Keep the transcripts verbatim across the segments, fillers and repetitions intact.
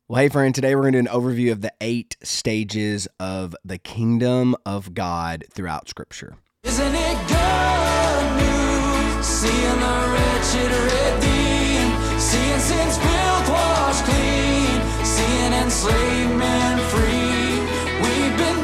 Well, hey, friend, today we're going to do an overview of the eight stages of the kingdom of God throughout Scripture. Isn't it good news? Seeing the wretched redeemed, seeing sins filth washed clean, seeing enslaved men free. We've been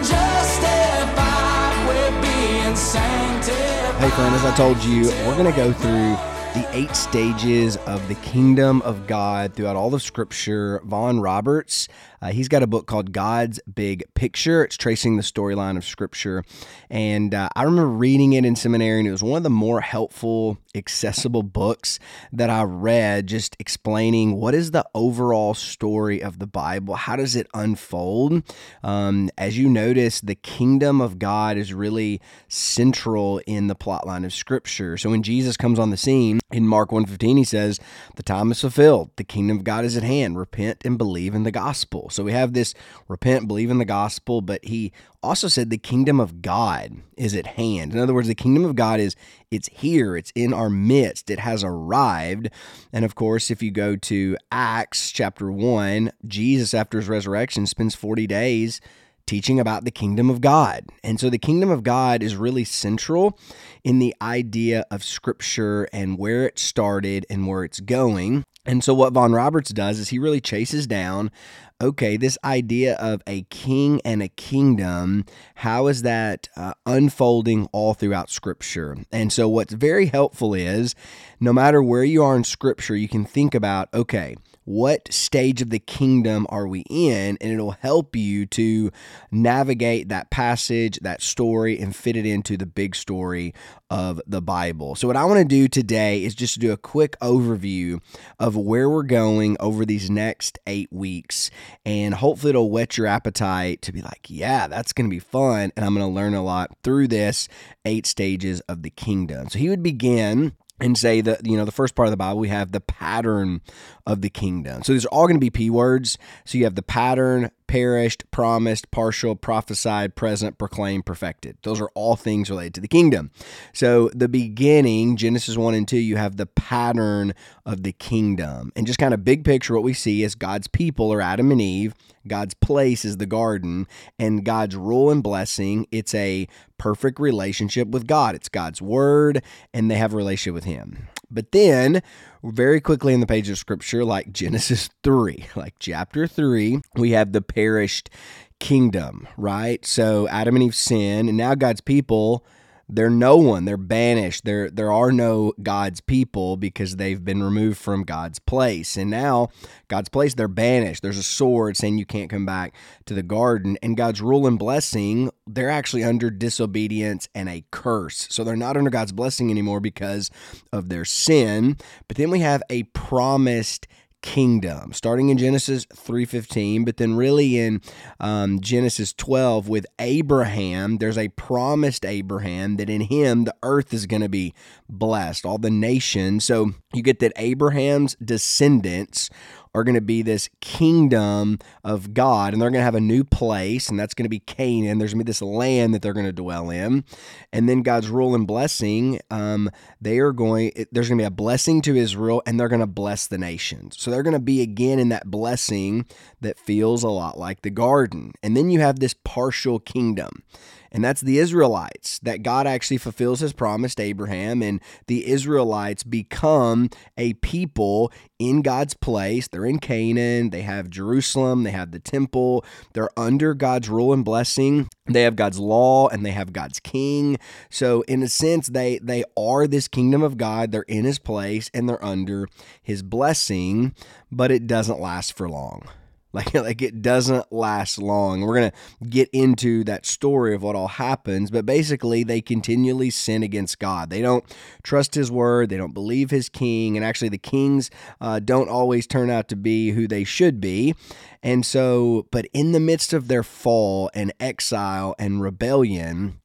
justified, we're being sanctified. Hey, friend, as I told you, we're going to go through the eight stages of the kingdom of God throughout all of Scripture. Vaughn Roberts, uh, he's got a book called God's Big Picture. It's tracing the storyline of Scripture. And uh, I remember reading it in seminary, and it was one of the more helpful, accessible books that I read, just explaining what is the overall story of the Bible. How does it unfold? Um, as you notice, the kingdom of God is really central in the plotline of Scripture. So when Jesus comes on the scene, in Mark one fifteen, he says, the time is fulfilled. The kingdom of God is at hand. Repent and believe in the gospel. So we have this repent, believe in the gospel, but he also said the kingdom of God is at hand. In other words, the kingdom of God is, it's here. It's in our midst. It has arrived. And of course, if you go to Acts chapter one, Jesus, after his resurrection, spends forty days teaching about the kingdom of God. And so the kingdom of God is really central in the idea of Scripture and where it started and where it's going. And so what Vaughn Roberts does is he really chases down, okay, this idea of a king and a kingdom, how is that uh, unfolding all throughout Scripture? And so what's very helpful is, no matter where you are in Scripture, you can think about, okay, what stage of the kingdom are we in? And it'll help you to navigate that passage, that story, and fit it into the big story of the Bible. So what I want to do today is just to do a quick overview of where we're going over these next eight weeks. And hopefully it'll whet your appetite to be like, yeah, that's going to be fun. And I'm going to learn a lot through this eight stages of the kingdom. So he would begin and say that, you know, the first part of the Bible, we have the pattern of the kingdom. So these are all going to be P words. So you have the pattern, perished, promised, partial, prophesied, present, proclaimed, perfected. Those are all things related to the kingdom. So the beginning, Genesis one and two, you have the pattern of the kingdom. And just kind of big picture, what we see is God's people are Adam and Eve. God's place is the garden, and God's rule and blessing, it's a perfect relationship with God. It's God's word, and they have a relationship with him. But then, very quickly in the page of Scripture, like Genesis three, like chapter three, we have the perished kingdom, right? So Adam and Eve sin, and now God's people, they're no one. They're banished. There, there are no God's people because they've been removed from God's place. And now God's place, they're banished. There's a sword saying you can't come back to the garden. And God's rule and blessing, they're actually under disobedience and a curse. So they're not under God's blessing anymore because of their sin. But then we have a promised kingdom, starting in Genesis three fifteen, but then really in um, Genesis twelve with Abraham, there's a promised Abraham that in him the earth is going to be blessed, all the nations. So you get that Abraham's descendants are going to be this kingdom of God, and they're going to have a new place, and that's going to be Canaan. There's going to be this land that they're going to dwell in. And then God's rule and blessing, um, they are going, there's going to be a blessing to Israel, and they're going to bless the nations. So they're going to be again in that blessing that feels a lot like the garden. And then you have this partial kingdom. And that's the Israelites, that God actually fulfills his promise to Abraham, and the Israelites become a people in God's place. They're in Canaan, they have Jerusalem, they have the temple, they're under God's rule and blessing, they have God's law, and they have God's king. So in a sense, they, they are this kingdom of God, they're in his place, and they're under his blessing, but it doesn't last for long. Like, like it doesn't last long. We're going to get into that story of what all happens, but basically they continually sin against God. They don't trust his word. They don't believe his king. And actually the kings uh, don't always turn out to be who they should be. And so, but in the midst of their fall and exile and rebellion,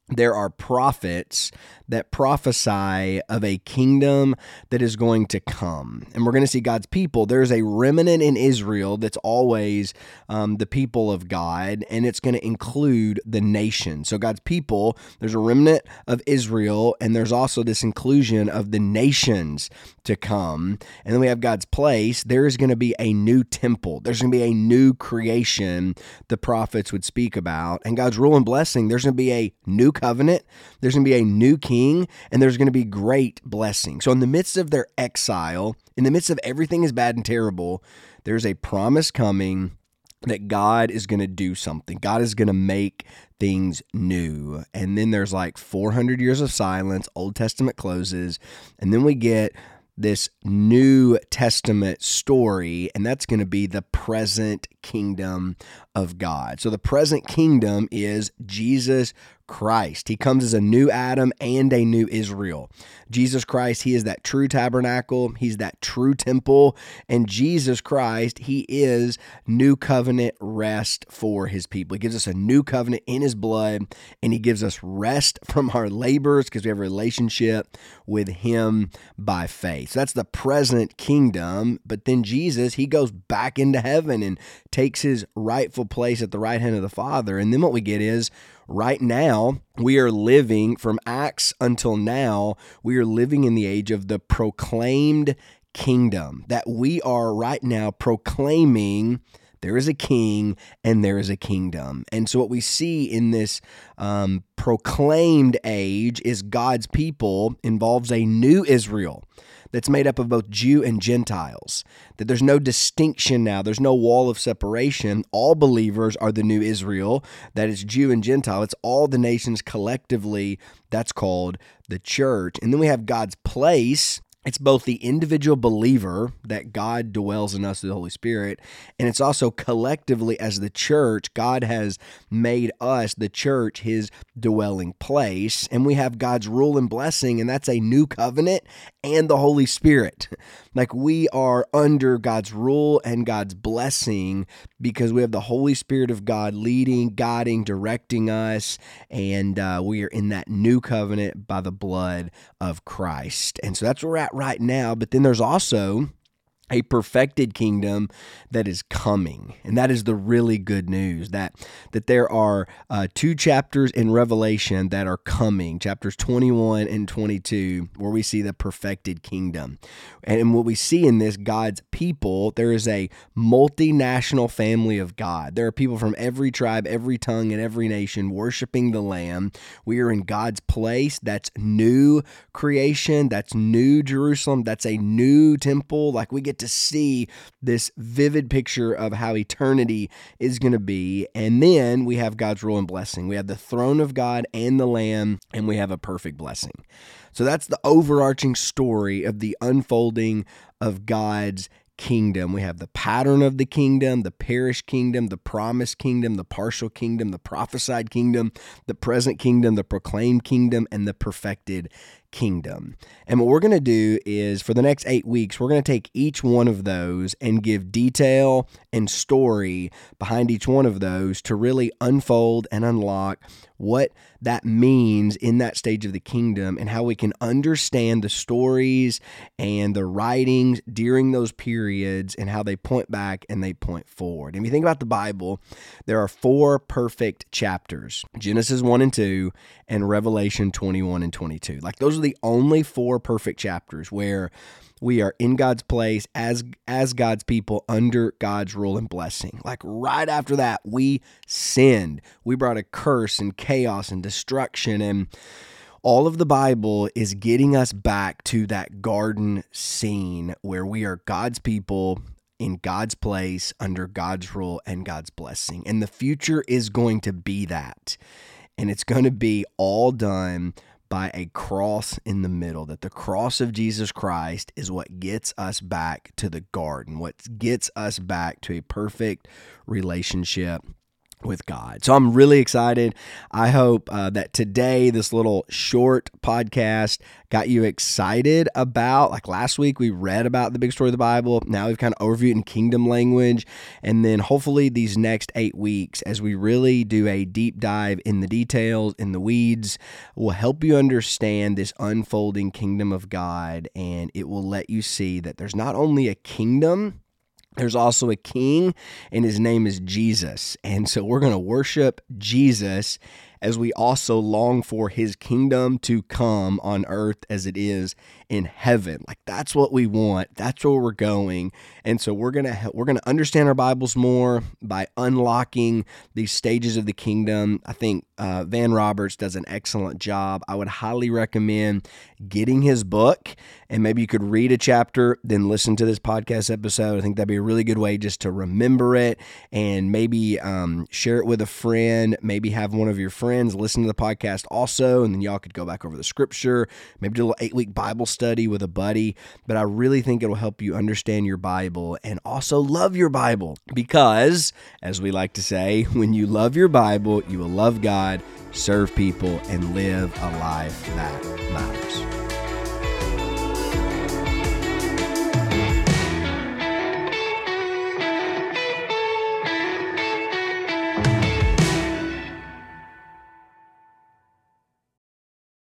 there are prophets that prophesy of a kingdom that is going to come. And we're going to see God's people. There's a remnant in Israel that's always um, the people of God, and it's going to include the nation. So God's people, there's a remnant of Israel, and there's also this inclusion of the nations to come. And then we have God's place. There is going to be a new temple. There's going to be a new creation the prophets would speak about. And God's rule and blessing, there's going to be a new covenant. There's going to be a new king. And there's going to be great blessing. So in the midst of their exile, in the midst of everything is bad and terrible, there's a promise coming that God is going to do something. God is going to make things new. And then there's like four hundred years of silence. Old Testament closes. And then we get this New Testament story, and that's going to be the present kingdom of God. So the present kingdom is Jesus Christ. He comes as a new Adam and a new Israel. Jesus Christ, he is that true tabernacle. He's that true temple. And Jesus Christ, he is new covenant rest for his people. He gives us a new covenant in his blood, and he gives us rest from our labors because we have a relationship with him by faith. So that's the present kingdom. But then Jesus, he goes back into heaven and takes his rightful place at the right hand of the Father. And then what we get is, right now, we are living from Acts until now, we are living in the age of the proclaimed kingdom, that we are right now proclaiming there is a king and there is a kingdom. And so what we see in this um, proclaimed age is God's people involves a new Israel that's made up of both Jew and Gentiles, that there's no distinction now. There's no wall of separation. All believers are the new Israel. That is Jew and Gentile. It's all the nations collectively. That's called the church. And then we have God's place. It's both the individual believer that God dwells in us through the Holy Spirit, and it's also collectively as the church, God has made us, the church, his dwelling place, and we have God's rule and blessing, and that's a new covenant and the Holy Spirit. Like we are under God's rule and God's blessing because we have the Holy Spirit of God leading, guiding, directing us, and uh, we are in that new covenant by the blood of Christ. And so that's where we're at right now, but then there's also a perfected kingdom that is coming. And that is the really good news, that that there are uh, two chapters in Revelation that are coming, chapters twenty-one and twenty-two, where we see the perfected kingdom. And what we see in this, God's people, there is a multinational family of God. There are people from every tribe, every tongue, and every nation worshiping the Lamb. We are in God's place. That's new creation. That's new Jerusalem. That's a new temple. Like we get to see this vivid picture of how eternity is going to be. And then we have God's rule and blessing. We have the throne of God and the Lamb, and we have a perfect blessing. So that's the overarching story of the unfolding of God's kingdom. We have the pattern of the kingdom, the perished kingdom, the promised kingdom, the partial kingdom, the prophesied kingdom, the present kingdom, the proclaimed kingdom, and the perfected kingdom. And what we're going to do is for the next eight weeks, we're going to take each one of those and give detail and story behind each one of those to really unfold and unlock what that means in that stage of the kingdom and how we can understand the stories and the writings during those periods and how they point back and they point forward. And if you think about the Bible, there are four perfect chapters, Genesis one and two and Revelation twenty-one and twenty-two. Like those are the only four perfect chapters where we are in God's place as as God's people under God's rule and blessing. Like right after that, we sinned. We brought a curse and chaos and destruction, and all of the Bible is getting us back to that garden scene where we are God's people in God's place under God's rule and God's blessing. And the future is going to be that. And it's going to be all done by a cross in the middle, that the cross of Jesus Christ is what gets us back to the garden, what gets us back to a perfect relationship with God. So I'm really excited. I hope uh, that today, this little short podcast got you excited about, like last week, we read about the big story of the Bible. Now we've kind of overviewed in kingdom language. And then hopefully these next eight weeks, as we really do a deep dive in the details, in the weeds, will help you understand this unfolding kingdom of God. And it will let you see that there's not only a kingdom, there's also a king, and his name is Jesus. And so we're going to worship Jesus as we also long for his kingdom to come on earth as it is in heaven. Like that's what we want. That's where we're going. And so we're going to we're going to understand our Bibles more by unlocking these stages of the kingdom. I think uh, Van Roberts does an excellent job. I would highly recommend getting his book, and maybe you could read a chapter, then listen to this podcast episode. I think that'd be a really good way just to remember it, and maybe um, share it with a friend, maybe have one of your friends listen to the podcast also, and then y'all could go back over the scripture, maybe do a little eight-week Bible study with a buddy. But I really think it'll help you understand your Bible and also love your Bible, because, as we like to say, when you love your Bible, you will love God, serve people, and live a life that matters.